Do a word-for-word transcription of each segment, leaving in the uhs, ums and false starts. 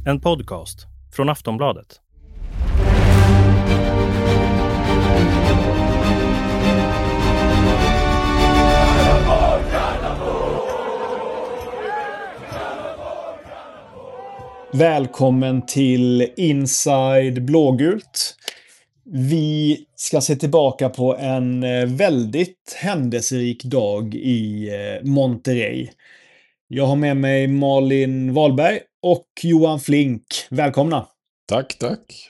En podcast från Aftonbladet. Välkommen till Inside Blågult. Vi ska se tillbaka på en väldigt händelserik dag i Monterrey. Jag har med mig Malin Wahlberg och Johan Flink. Välkomna. Tack, tack.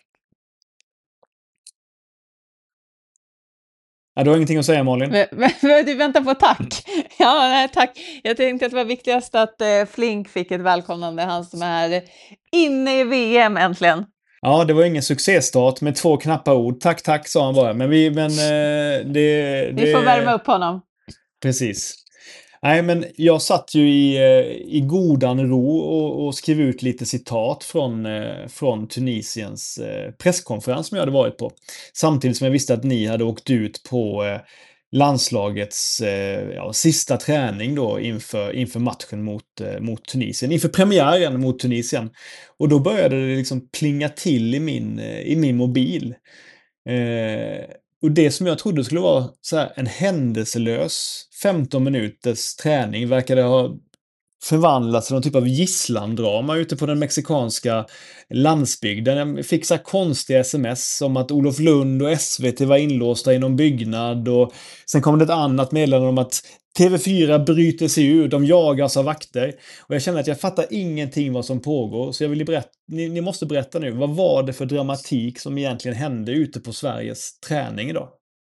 Ja, du har ingenting att säga, Malin? Du väntar på tack. Ja, nej, tack. Jag tänkte att det var viktigast att eh, Flink fick ett välkomnande. Han som är inne i V M äntligen. Ja, det var ingen succéstart med två knappa ord. Tack, tack, sa han bara. Men vi, men eh, det, det... Vi får värma upp honom. Precis. Nej, men jag satt ju i, i godan ro och, och skrev ut lite citat från, från Tunisiens presskonferens som jag hade varit på. Samtidigt som jag visste att ni hade åkt ut på landslagets ja, sista träning då inför, inför matchen mot, mot Tunisien. Inför premiären mot Tunisien. Och då började det liksom plinga till i min, i min mobil. Eh, Och det som jag trodde skulle vara så här en händelselös femton minuters träning verkade ha förvandlats till någon typ av gisslandrama ute på den mexikanska landsbygden. Jag fick så här konstiga sms om att Olof Lund och S V T var inlåsta i någon byggnad, och sen kom det ett annat meddelande om att T V fyra bryter sig ur, de jagas av vakter. Och jag känner att jag fattar ingenting vad som pågår, så jag vill berätta, ni, ni måste berätta nu, vad var det för dramatik som egentligen hände ute på Sveriges träning idag?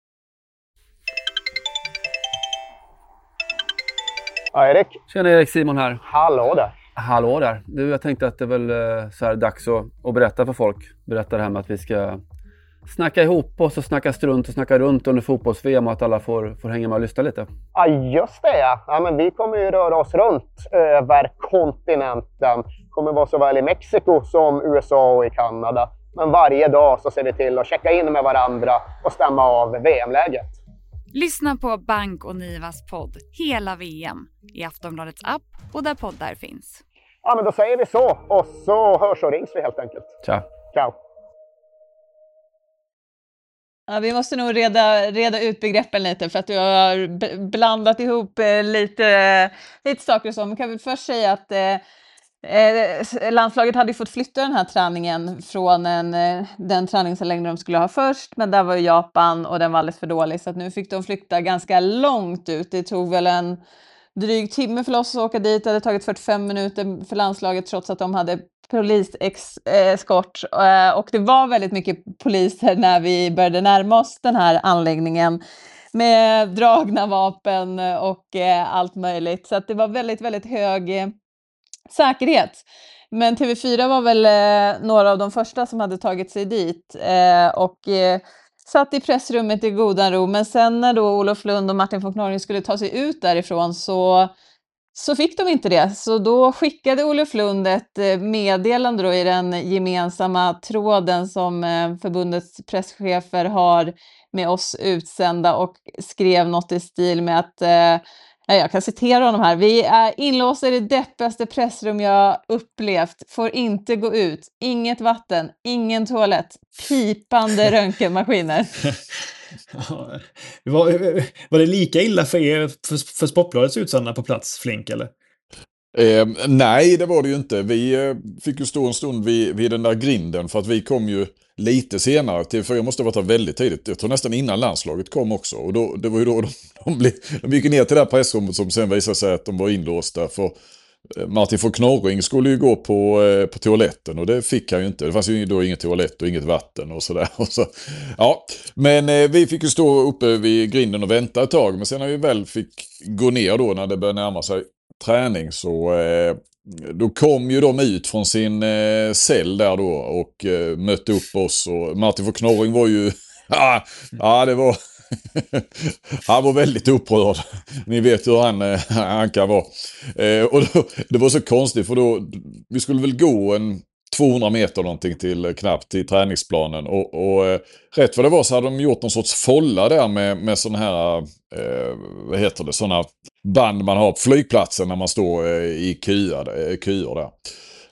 Ja, Erik. Tjena Erik, Simon här. Hallå där. Hallå där. Du, jag tänkte att det är väl så här dags att, att berätta för folk. Berätta det här med att vi ska snacka ihop oss och snacka strunt och snacka runt under fotbolls-V M och att alla får, får hänga med och lyssna lite. Ja, just det. Ja. Ja, men vi kommer ju röra oss runt över kontinenten. Kommer vara såväl i Mexiko som U S A och i Kanada. Men varje dag så ser vi till att checka in med varandra och stämma av V M-läget. Lyssna på Bank och Nivas podd Hela V M i Aftonbladets app och där poddar finns. Ja, men då säger vi så. Och så hörs och rings vi helt enkelt. Ciao. Ciao. Ja, vi måste nog reda, reda ut begreppen lite, för att du har b- blandat ihop eh, lite, lite saker och så. Man kan väl först säga att eh, eh, landslaget hade fått flytta den här träningen från en, eh, den träningsanläggning de skulle ha först, men där var ju Japan och den var alldeles för dålig, så att nu fick de flytta ganska långt ut. Det tog väl en dryg timme för oss att åka dit. Det hade tagit fyrtiofem minuter för landslaget trots att de hade poliseskort, och det var väldigt mycket poliser när vi började närma oss den här anläggningen med dragna vapen och allt möjligt, så att det var väldigt väldigt hög säkerhet. Men T V fyra var väl några av de första som hade tagit sig dit och satt i pressrummet i godan ro, men sen när då Olof Lund och Martin von Knorring skulle ta sig ut därifrån så Så fick de inte det, så då skickade Olof Lund ett meddelande då i den gemensamma tråden som förbundets presschefer har med oss utsända, och skrev något i stil med att, ja, jag kan citera honom här: vi är inlåsta i det deppigaste pressrum jag upplevt, får inte gå ut, inget vatten, ingen toalett, pipande röntgenmaskiner. var, var det lika illa för er, för, för Sportbladets utsända på plats, Flink, eller? Eh, nej, det var det ju inte. Vi eh, fick ju stå en stund vid, vid den där grinden, för att vi kom ju lite senare. T V fyra måste ha varit väldigt tidigt. Jag tror nästan innan landslaget kom också. Och då, det var ju då de, de, blev, de gick ner till det här pressrummet som sen visade sig att de var inlåsta. För Martin von Knorring skulle ju gå på, eh, på toaletten, och det fick han ju inte. Det fanns ju då inget toalett och inget vatten och sådär. Och så, ja. Men eh, vi fick ju stå uppe vid grinden och vänta ett tag. Men sen när vi väl fick gå ner då, när det började närma sig träning, så eh, då kom ju de ut från sin eh, cell där då och eh, mötte upp oss. Och Martin von Knorring var ju ja, ja det var han var väldigt upprörd. Ni vet hur han, han kan vara. Eh, och då, det var så konstigt, för då vi skulle väl gå en tvåhundra meter någonting till knappt till träningsplanen, och, och eh, rätt vad det var så hade de gjort någon sorts folla där med, med sån här eh, vad heter det, såna band man har på flygplatsen när man står eh, i köer, eh, köer där.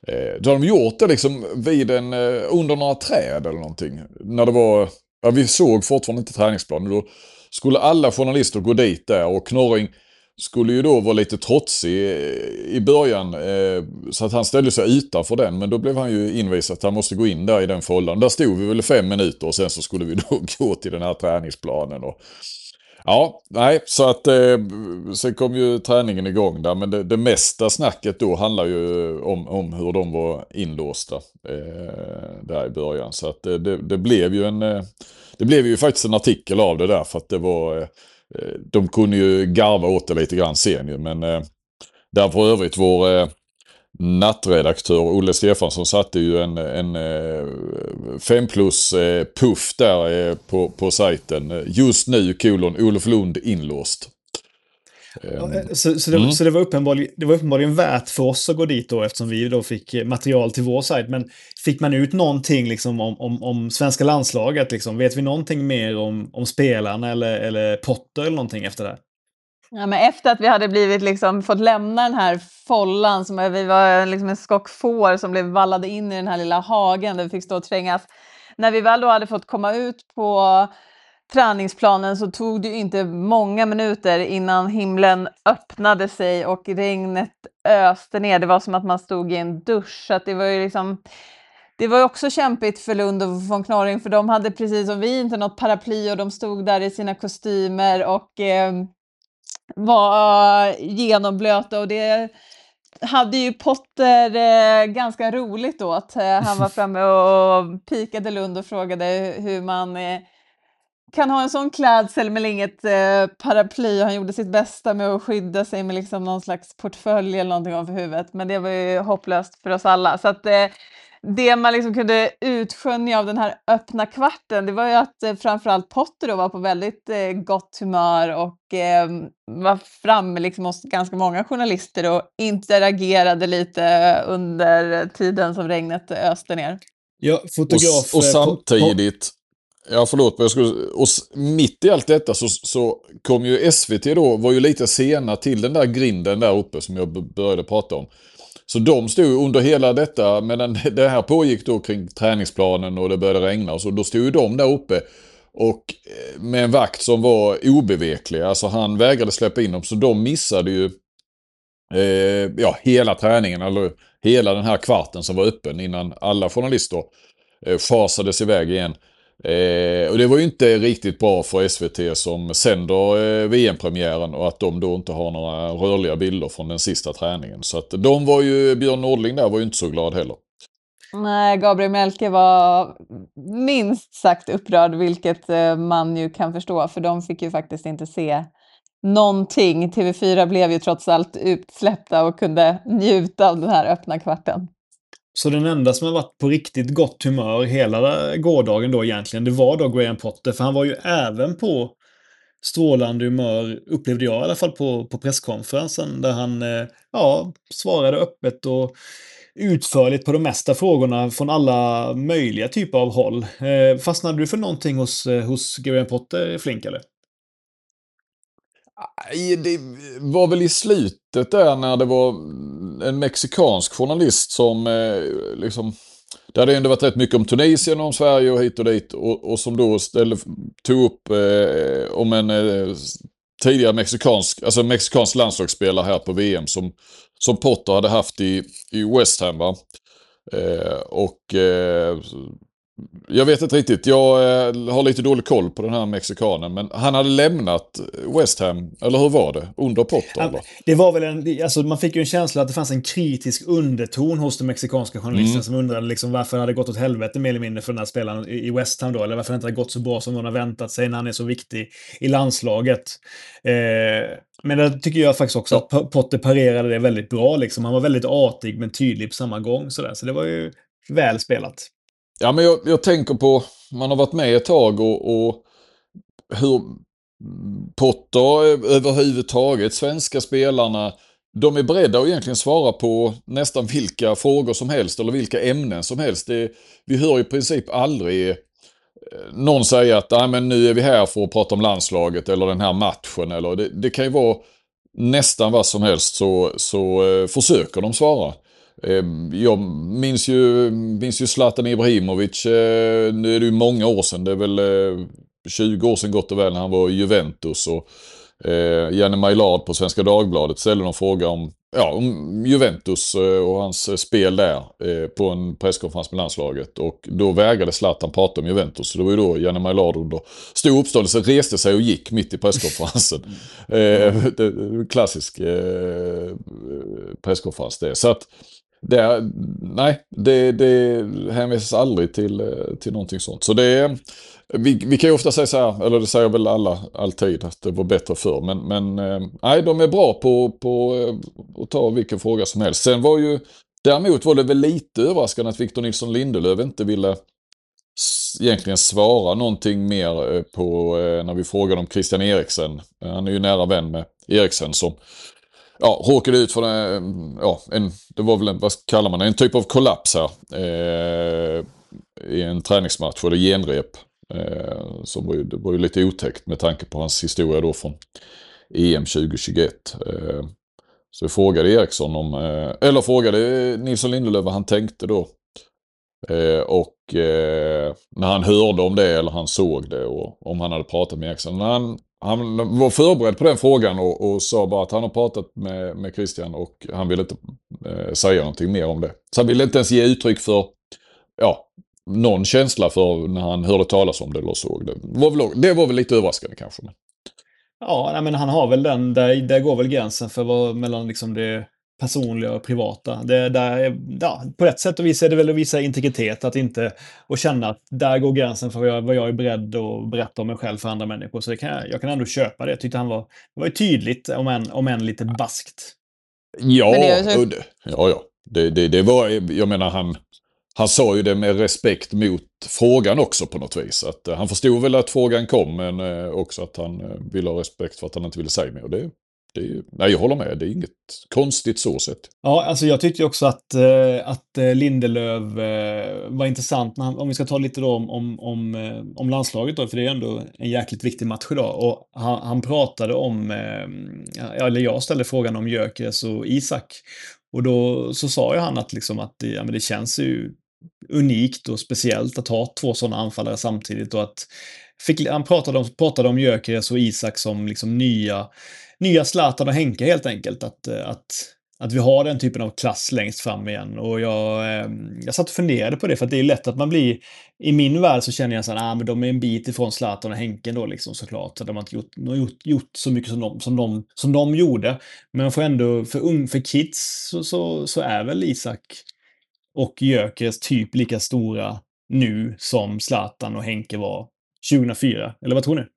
Eh, då har de gjort det liksom vid en, eh, under några träd eller någonting. När det var, ja, vi såg fortfarande inte träningsplanen. Då skulle alla journalister gå dit där och Knorring skulle ju då vara lite trotsig i början, eh, så att han ställde sig utanför den, men då blev han ju invisad att han måste gå in där i den fållan. Där stod vi väl fem minuter och sen så skulle vi då gå till den här träningsplanen. Och ja, nej, så att eh, sen kom ju träningen igång där, men det, det mesta snacket då handlar ju om, om hur de var inlåsta eh, där i början. Så att det, det, det blev ju en, eh, det blev ju faktiskt en artikel av det där, för att det var, eh, de kunde ju garva åt det lite grann sen ju, men eh, där för övrigt vår eh, nattredaktör Olle Stefansson satte ju en, en fem plus puff där på, på sajten. Just nu, kolon, Olof Lund inlåst. Ja, så, så, det, mm. så det var uppenbarligen, det var uppenbarligen värt för oss att gå dit då, eftersom vi då fick material till vår sajt. Men fick man ut någonting liksom om, om, om svenska landslaget? Liksom? Vet vi någonting mer om, om spelarna eller, eller Potter eller någonting efter det? Ja, men efter att vi hade blivit liksom, fått lämna den här follan, som vi var liksom en skock får som blev vallade in i den här lilla hagen där vi fick stå och trängas. När vi väl då hade fått komma ut på träningsplanen så tog det ju inte många minuter innan himlen öppnade sig och regnet öste ner. Det var som att man stod i en dusch. Så att det var ju liksom... Det var ju också kämpigt för Lund och von Knorring, för de hade precis som vi inte något paraply och de stod där i sina kostymer och... Eh, var genomblöta, och det hade ju Potter eh, ganska roligt då att eh, han var framme och pikade Lund och frågade hur man eh, kan ha en sån klädsel med inget eh, paraply. Han gjorde sitt bästa med att skydda sig med liksom någon slags portfölj eller någonting om för huvudet, men det var ju hopplöst för oss alla. Så att eh, det man liksom kunde utskönja av den här öppna kvarten, det var ju att eh, framförallt Potter då var på väldigt eh, gott humör och eh, var framme liksom hos ganska många journalister och interagerade lite under tiden som regnet öste ner. Ja, fotograf. Och, och samtidigt, ja förlåt, jag skulle, och mitt i allt detta så, så kom ju S V T då, var ju lite sena till den där grinden där uppe som jag började prata om. Så de stod under hela detta, medan det här pågick då kring träningsplanen och det började regna och så, då stod ju de där uppe och med en vakt som var obeveklig, alltså han vägrade släppa in dem, så de missade ju eh, ja, hela träningen, eller hela den här kvarten som var öppen innan alla journalister eh, fasades iväg igen. Eh, och det var ju inte riktigt bra för S V T som sänder eh, V M-premiären, och att de då inte har några rörliga bilder från den sista träningen. Så att de var ju, Björn Nordling där var ju inte så glad heller. Nej, Gabriel Melke var minst sagt upprörd, vilket eh, man ju kan förstå, för de fick ju faktiskt inte se någonting. T V fyra blev ju trots allt utsläppta och kunde njuta av den här öppna kvarten. Så den enda som har varit på riktigt gott humör hela gårdagen då egentligen, det var då Graham Potter. För han var ju även på strålande humör, upplevde jag i alla fall på, på presskonferensen, där han eh, ja, svarade öppet och utförligt på de mesta frågorna från alla möjliga typer av håll. Eh, fastnade du för någonting hos, hos Graham Potter, Flink, eller? Det var väl i slutet där när det var en mexikansk journalist som eh, liksom, det hade ändå varit rätt mycket om Tunisien och om Sverige och hit och dit, och, och som då ställde, tog upp eh, om en eh, tidigare mexikansk, alltså mexikansk landslagsspelare här på V M som, som Potter hade haft i, i West Ham, va? Eh, och eh, jag vet inte riktigt, jag eh, har lite dålig koll på den här mexikanen, men han hade lämnat West Ham, eller hur var det? Under Potter? Ja, det var väl en, alltså man fick ju en känsla att det fanns en kritisk underton hos den mexikanska journalisten mm. som undrade liksom varför det hade gått åt helvete mer eller mindre för den här spelaren i West Ham då, eller varför det inte hade gått så bra som de har väntat sig när han är så viktig i landslaget. Eh, men det tycker jag faktiskt också ja. att Potter parerade det väldigt bra liksom. Han var väldigt artig men tydlig på samma gång sådär. Så det var ju väl spelat. Ja, men jag, jag tänker på, man har varit med ett tag och, och hur Potter överhuvudtaget, svenska spelarna, de är beredda att egentligen svara på nästan vilka frågor som helst eller vilka ämnen som helst. Det, vi hör i princip aldrig någon säga att nej, men nu är vi här för att prata om landslaget eller den här matchen. Eller det, det kan ju vara nästan vad som helst, så, så eh, försöker de svara. Eh, jag minns ju, minns ju Zlatan Ibrahimovic, eh, nu är det ju många år sedan, det är väl eh, tjugo år sedan gott och väl när han var i Juventus, och eh, Janne Maillard på Svenska Dagbladet ställde någon fråga om, ja, om Juventus eh, och hans eh, spel där eh, på en presskonferens med landslaget, och då vägrade Zlatan prata om Juventus, så det var ju då Janne Maillard under stor uppståndelse reste sig och gick mitt i presskonferensen. eh, det, klassisk eh, presskonferens det. Så att det, nej, det, det hänvisas aldrig till, till någonting sånt. Så det, vi, vi kan ju ofta säga så här, eller det säger väl alla alltid, att det var bättre förr. Men, men nej, de är bra på, på att ta vilken fråga som helst. Sen var ju, däremot var det väl lite överraskande att Victor Nilsson Lindelöf inte ville egentligen svara någonting mer på när vi frågade om Christian Eriksen. Han är ju nära vän med Eriksen som ja, råkade ut för en, ja, en, det var väl en, vad kallar man det, en typ av kollaps här eh, i en träningsmatch eller genrep eh, som var ju, det var ju lite otäckt med tanke på hans historia då från E M tjugo tjugoett. Eh, så jag frågade Eriksson om, eh, eller frågade Nilsson Lindelöf vad han tänkte då. Eh, och eh, när han hörde om det eller han såg det och om han hade pratat med Eriksson. När han Han var förberedd på den frågan och, och sa bara att han har pratat med, med Christian och han ville inte eh, säga någonting mer om det. Så han ville inte ens ge uttryck för ja, någon känsla för när han hörde talas om det eller såg det. Det var väl, det var väl lite överraskande kanske. Ja, nej, men han har väl den, där, där går väl gränsen för vad mellan liksom det personliga och privata. Det, där, ja, på ett sätt och vis är det väl att visa integritet, att inte och känna att där går gränsen för vad jag, vad jag är beredd att berätta om mig själv för andra människor. Så det kan jag, jag kan ändå köpa det. Jag tyckte han var, det var ju tydligt, om än, om än lite baskt. Ja, det så... det, ja, ja. Det, det, det var, jag menar han, han sa ju det med respekt mot frågan också på något vis. Att, uh, han förstod väl att frågan kom, men uh, också att han uh, ville ha respekt för att han inte ville säga mer. Och det Det är, nej, jag håller med. Det är inget konstigt så sett. Ja, alltså jag tyckte också att, eh, att Lindelöf eh, var intressant. När han, om vi ska ta lite då om, om, om, eh, om landslaget då, för det är ändå en jäkligt viktig match idag. Och han, han pratade om, eh, eller jag ställde frågan om Gyökeres och Isak. Och då så sa ju han att, liksom att det, ja, men det känns ju unikt och speciellt att ha två sådana anfallare samtidigt. Och att fick, han pratade om, pratade om Gyökeres och Isak som liksom nya Nya Zlatan och Henke helt enkelt. Att, att, att vi har den typen av klass längst fram igen. Och jag, jag satt och funderade på det, för att det är lätt att man blir... I min värld så känner jag så här, ah, men de är en bit ifrån Zlatan och Henke då liksom, såklart. Så de har inte gjort, de har gjort, gjort så mycket som de, som, de, som de gjorde. Men för ändå, för, ung, för kids så, så, så är väl Isak och Gyökeres typ lika stora nu som Zlatan och Henke var tjugohundrafyra. Eller vad tror ni?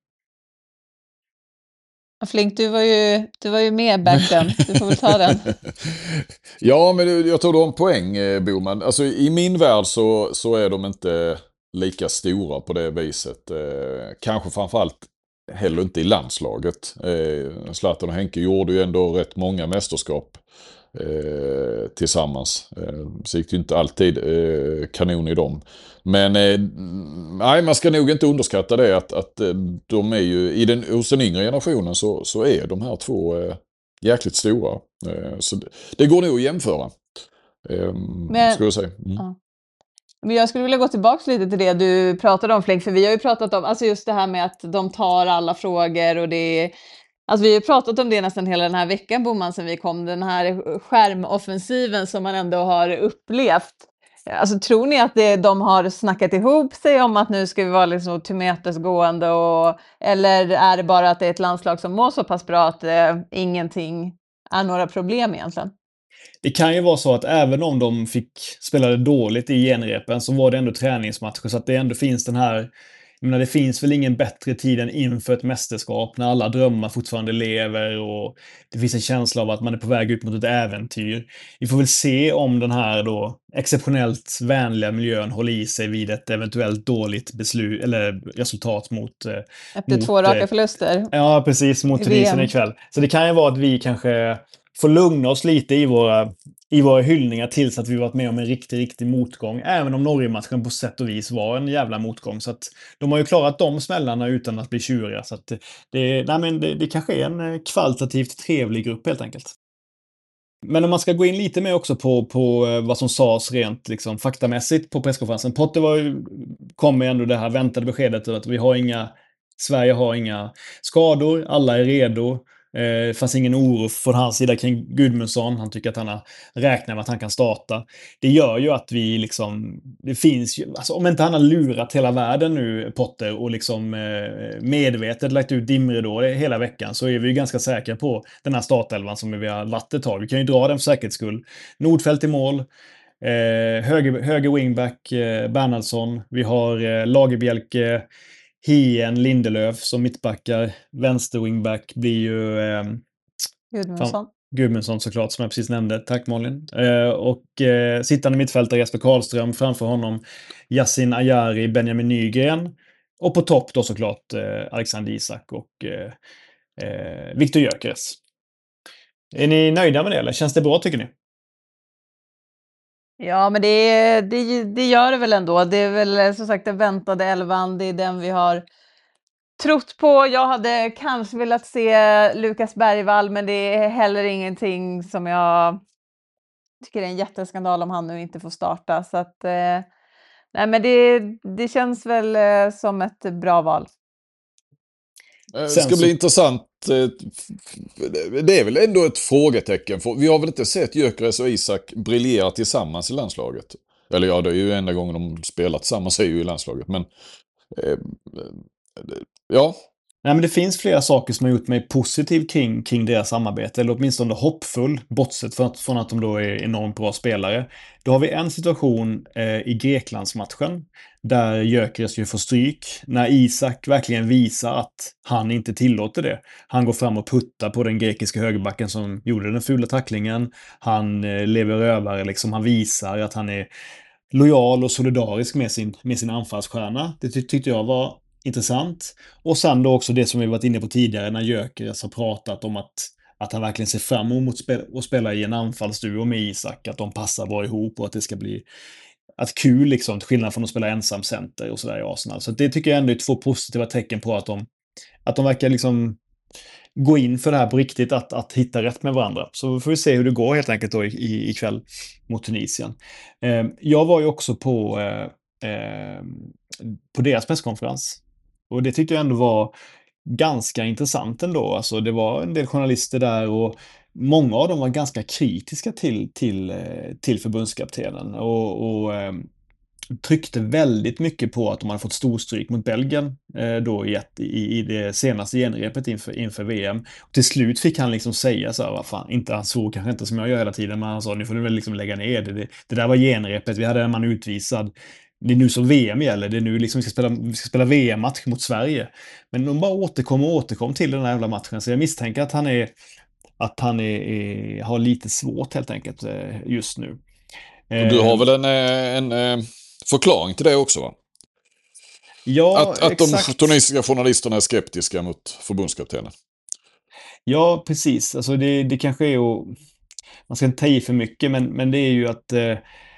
Flink, du var ju, du var ju med back then. Du får väl ta den. Ja, men jag tror du har en poäng, Boman. Alltså, i min värld så, så är de inte lika stora på det viset. Eh, kanske framförallt heller inte i landslaget. Eh, Zlatan och Henke gjorde ju ändå rätt många mästerskap eh, tillsammans. Eh, så gick det ju inte alltid eh, kanon i dem. Men eh, nej, man ska nog inte underskatta det att, att de är ju, i den, hos den yngre generationen så, så är de här två eh, jäkligt stora. Eh, så det, det går nog att jämföra. Eh, Men, ska jag säga. Mm. Ja. Men jag skulle vilja gå tillbaka lite till det du pratade om, Flink, för vi har ju pratat om, alltså just det här med att de tar alla frågor och det är, alltså vi har pratat om det nästan hela den här veckan, Boman, sen vi kom, den här skärmoffensiven som man ändå har upplevt. Alltså tror ni att det, de har snackat ihop sig om att nu ska vi vara liksom tillmötesgående, och, eller är det bara att det är ett landslag som mår så pass bra att eh, ingenting är några problem egentligen? Det kan ju vara så att även om de fick spela dåligt i genrepen så var det ändå träningsmatcher, så att det ändå finns den här, jag menar, det finns väl ingen bättre tid än inför ett mästerskap när alla drömmar fortfarande lever och det finns en känsla av att man är på väg ut mot ett äventyr. Vi får väl se om den här då exceptionellt vänliga miljön håller i sig vid ett eventuellt dåligt beslut eller resultat mot... Efter mot, två raka förluster. Ja, precis, mot Tunisien ikväll. Så det kan ju vara att vi kanske får lugna oss lite i våra, i våra hyllningar tills att vi varit med om en riktig, riktig motgång. Även om Norge-matchen på sätt och vis var en jävla motgång. Så att de har ju klarat de smällarna utan att bli tjuriga. Så att det, nej men det, det kanske är en kvalitativt trevlig grupp helt enkelt. Men om man ska gå in lite mer också på, på vad som sades rent liksom, faktamässigt på presskonferensen. Potter var ju, kom med ändå det här väntade beskedet att vi har inga, Sverige har inga skador, alla är redo. Det eh, fanns ingen oro från hans sida kring Gudmundsson. Han tycker att han har räknat med att han kan starta. Det gör ju att vi liksom, det finns ju, alltså om inte han har lurat hela världen nu, Potter, och liksom eh, medvetet lagt ut dimridåer hela veckan, så är vi ju ganska säkra på den här startelvan som vi har varit ett tag. Vi kan ju dra den för säkerhets skull. Nordfeldt i mål. Eh, höger, höger wingback eh, Bernhardsson. Vi har eh, Lagerbielke, Hien, Lindelöf som mittbackar. Vänster wingback blir ju eh, Gudmundsson. Gudmundsson såklart, som jag precis nämnde. Tack Malin. Eh, och eh, sittande mittfältare Jesper Karlström, framför honom Yasin Ayari, Benjamin Nygren. Och på topp då såklart eh, Alexander Isak och eh, eh, Viktor Gyökeres. Är ni nöjda med det eller känns det bra tycker ni? Ja, men det, det, det gör det väl ändå. Det är väl som sagt den väntade elvan, det är den vi har trott på. Jag hade kanske velat se Lukas Bergvall, men det är heller ingenting som jag tycker är en jätteskandal om han nu inte får starta. Så att, eh, nej, men det, det känns väl eh, som ett bra val. Det ska bli intressant. Det är väl ändå ett frågetecken. Vi har väl inte sett Gyökeres och Isak briljera tillsammans i landslaget. Eller ja, det är ju enda gången de spelat tillsammans är ju i landslaget. Men eh, ja. Nej, men det finns flera saker som har gjort mig positiv kring, kring deras samarbete, eller åtminstone hoppfull, bortsett från att, från att de då är enormt bra spelare. Då har vi en situation eh, i Greklandsmatchen där Gyökeres ju får stryk, när Isak verkligen visar att han inte tillåter det. Han går fram och puttar på den grekiska högerbacken som gjorde den fula tacklingen. Han eh, lever rövare, liksom. Han visar att han är lojal och solidarisk med sin, med sin anfallsstjärna. Det ty- tyckte jag var intressant. Och sen då också det som vi varit inne på tidigare när Gyökeres har pratat om att, att han verkligen ser fram emot spel- att spela i en anfallsduo med Isak, att de passar bra ihop och att det ska bli att kul liksom, till skillnad från att spela ensam center och sådär i Arsenal. Så det tycker jag ändå är två positiva tecken på att de, att de verkar liksom gå in för det här på riktigt, att, att hitta rätt med varandra. Så får vi se hur det går helt enkelt då i, ikväll mot Tunisien. Eh, jag var ju också på, eh, eh, på deras presskonferens. Och det tyckte jag ändå var ganska intressant ändå. Alltså det var en del journalister där och många av dem var ganska kritiska till, till, till förbundskaptenen. Och, och eh, tryckte väldigt mycket på att de hade fått storstryk mot Belgien eh, då i, ett, i, i det senaste genrepet inför, inför V M. Och till slut fick han liksom säga så här, vad fan, inte han såg kanske inte som jag gör hela tiden, men han sa, nu får du väl liksom lägga ner det. Det, det där var genrepet, vi hade en man utvisad. Det är nu som V M gäller, det är nu liksom vi ska spela, vi ska spela V M-match mot Sverige. Men de bara återkom och återkom till den här jävla matchen, så jag misstänker att han är att han är, är, har lite svårt helt enkelt just nu. Och du har väl en, en, en förklaring till det också, va? Ja, att, att exakt. De tunisiska journalisterna är skeptiska mot förbundskaptenen. Ja, precis. Alltså det, det kanske är att man ska inte ta i för mycket, men, men det är ju att eh,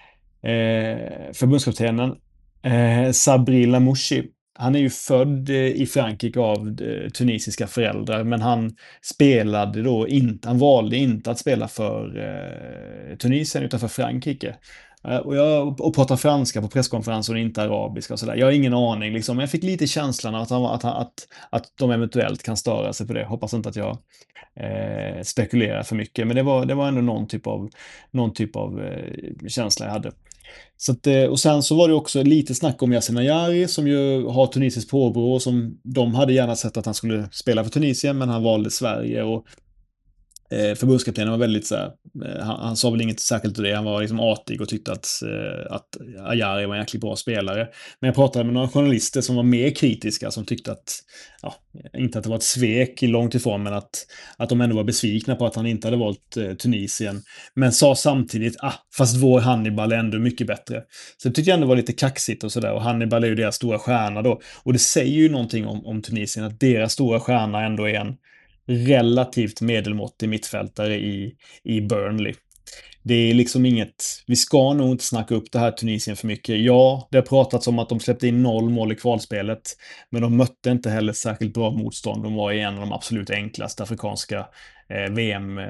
förbundskaptenen eh, Sabri Lamouchi, han är ju född eh, i Frankrike av eh, tunisiska föräldrar, men han spelade då inte, han valde inte att spela för eh, Tunisien utan för Frankrike. Och jag och pratar franska på presskonferensen och inte arabiska och sådär. Jag har ingen aning liksom. Jag fick lite känslan att, han, att, att, att de eventuellt kan störa sig på det. Hoppas inte att jag eh, spekulerar för mycket. Men det var, det var ändå någon typ av, någon typ av eh, känsla jag hade. Så att, och sen så var det också lite snack om Yasin Ayari som ju har tunisiskt påbrå, som de hade gärna sett att han skulle spela för Tunisien, men han valde Sverige. Och förbundskaptenen var väldigt så här, han, han sa väl inget särskilt till det, han var liksom artig och tyckte att, att Ayari var en jäkligt bra spelare. Men jag pratade med några journalister som var mer kritiska, som tyckte att, ja, inte att det var ett svek långt ifrån, men att, att de ändå var besvikna på att han inte hade valt eh, Tunisien. Men sa samtidigt, ah, fast vår Hannibal är ändå mycket bättre. Så det tyckte jag ändå var lite kaxigt och sådär, och Hannibal är ju deras stora stjärna då. Och det säger ju någonting om, om Tunisien, att deras stora stjärna ändå är en relativt medelmåttig mittfältare i, i Burnley. Det är liksom inget, vi ska nog inte snacka upp det här Tunisien för mycket. Ja, det har pratats om att de släppte in noll mål i kvalspelet, men de mötte inte heller särskilt bra motstånd. De var i en av de absolut enklaste afrikanska eh, V M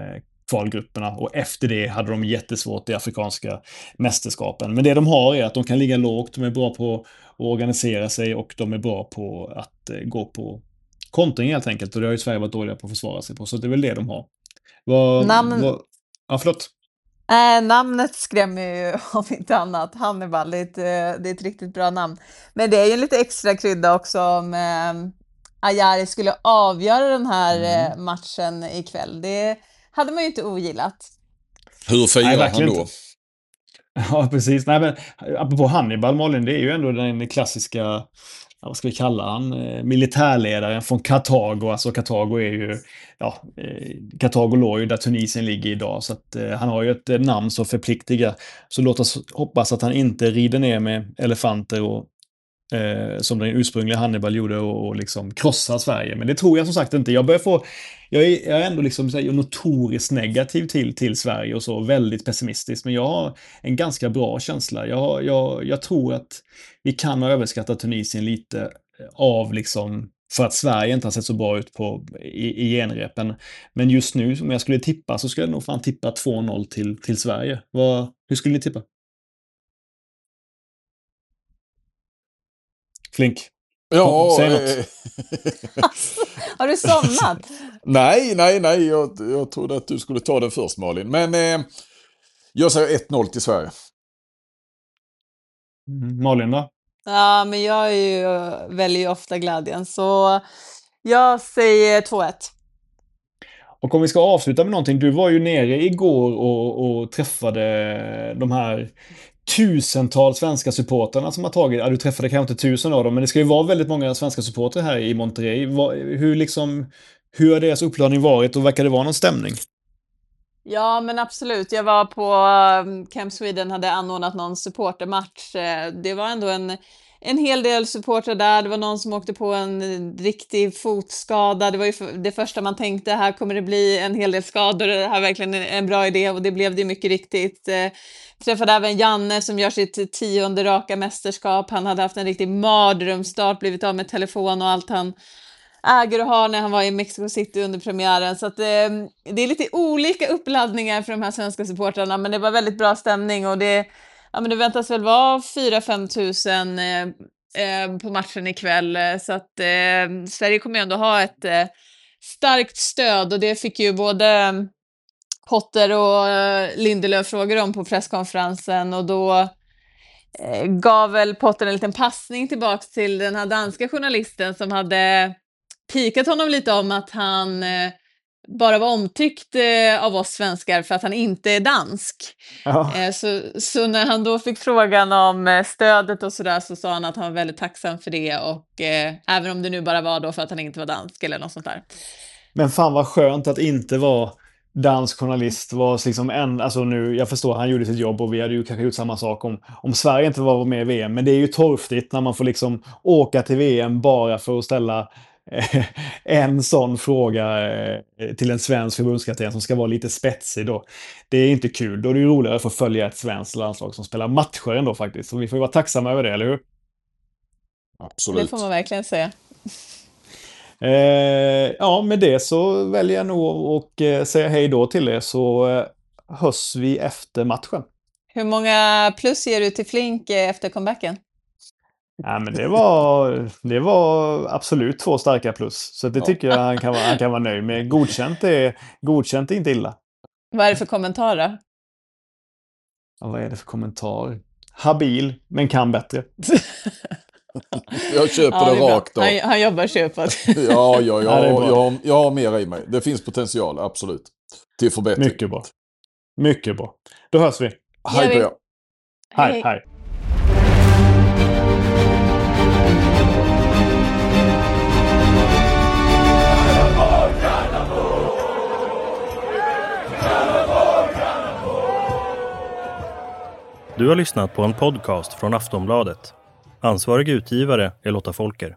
kvalgrupperna och efter det hade de jättesvårt i afrikanska mästerskapen. Men det de har är att de kan ligga lågt, de är bra på att organisera sig och de är bra på att eh, gå på kontring helt enkelt. Och det har ju Sverige varit dåliga på att försvara sig på, så det är väl det de har. Vad, Namn... vad... Ja, förlåt. Äh, namnet skrämmer ju om inte annat. Hannibal, det är, ett, det är ett riktigt bra namn. Men det är ju lite extra krydda också om eh, Ayari skulle avgöra den här mm. eh, matchen ikväll. Det hade man ju inte ogillat. Hur firar han då? Inte. Ja, precis. Nej, men apropå Hannibal, Malin, det är ju ändå den klassiska, vad ska vi kalla han, militärledaren från Kartago. Alltså Kartago är ju, ja, Kartago låg ju där Tunisien ligger idag, så att eh, han har ju ett namn så förpliktiga. Så låt oss hoppas att han inte rider ner med elefanter och eh, som den ursprungliga Hannibal gjorde och, och liksom krossar Sverige. Men det tror jag som sagt inte. Jag börjar få, jag är, jag är ändå liksom så här, notoriskt negativ till, till Sverige och så, väldigt pessimistisk. Men jag har en ganska bra känsla. Jag, jag, jag tror att vi kan ha överskattat Tunisien lite av liksom, för att Sverige inte har sett så bra ut på, i, i genrepen. Men just nu, om jag skulle tippa, så skulle jag nog fan tippa två noll till, till Sverige. Vad, hur skulle ni tippa? Flink. Ja, säg något. Eh... Har du somnat? nej, nej, nej. Jag, jag trodde att du skulle ta den först, Malin. Men eh, jag säger ett noll till Sverige. Mm, Malin då? Ja, men jag är ju, väljer ju ofta glädjen. Så jag säger två ett. Och om vi ska avsluta med någonting. Du var ju nere igår och, och träffade de här tusentals svenska supporterna som har tagit, ja, du träffade kanske inte tusen av dem, men det ska ju vara väldigt många svenska supporter här i Monterrey. Hur liksom, hur har deras uppladdning varit och verkar det vara någon stämning? Ja, men absolut. Jag var på Camp Sweden, hade anordnat någon supportermatch. Det var ändå en, en hel del supporter där. Det var någon som åkte på en riktig fotskada. Det var ju det första man tänkte, här kommer det bli en hel del skador. Det här är verkligen en bra idé och det blev det mycket riktigt. Träffade även Janne som gör sitt tionde raka mästerskap. Han hade haft en riktig mardrömsstart, blivit av med telefon och allt han äger och har när han var i Mexico City under premiären. Så att, eh, det är lite olika uppladdningar för de här svenska supportrarna, men det var väldigt bra stämning och det, ja, men det väntas väl vara fyra till fem tusen eh, eh, på matchen ikväll. Så att eh, Sverige kommer ju ändå ha ett eh, starkt stöd och det fick ju både Potter och Lindelöf frågor om på presskonferensen och då eh, gav väl Potter en liten passning tillbaka till den här danska journalisten som hade pikat honom lite om att han eh, bara var omtyckt eh, av oss svenskar för att han inte är dansk. Ja. Eh, så, så när han då fick frågan om eh, stödet och sådär så sa han att han var väldigt tacksam för det och eh, även om det nu bara var då för att han inte var dansk eller något sånt där. Men fan vad skönt att inte vara dansk journalist var liksom en, alltså nu, jag förstår, han gjorde sitt jobb och vi hade ju kanske gjort samma sak om, om Sverige inte var med i V M, men det är ju torftigt när man får liksom åka till V M bara för att ställa eh, en sån fråga eh, till en svensk förbundskapten som ska vara lite spetsig då. Det är inte kul, då är det ju roligare att få följa ett svenskt landslag som spelar matcher ändå faktiskt, så vi får ju vara tacksamma över det, eller hur? Absolut. Det får man verkligen säga. Eh, ja, med det så väljer jag nog att eh, säga hej då till er så eh, hörs vi efter matchen. Hur många plus ger du till Flink eh, efter comebacken? Ja, men det var, det var absolut två starka plus. Så det tycker jag han kan, vara, han kan vara nöjd med. Godkänt är, godkänt är inte illa. Vad är det för kommentarer? Ja, vad är det för kommentar? Habil, men kan bättre. Jag köper ja, det, det rakt av. Han, han jobbar köpet. ja, ja, ja, ja jag, har, jag har mer i mig. Det finns potential, absolut. Till förbättring. Mycket bra. Mycket bra. Då hörs vi. Hej på er. Hej, hej. hej. Du har lyssnat på en podcast från Aftonbladet. Ansvarig utgivare är Lotta Folker.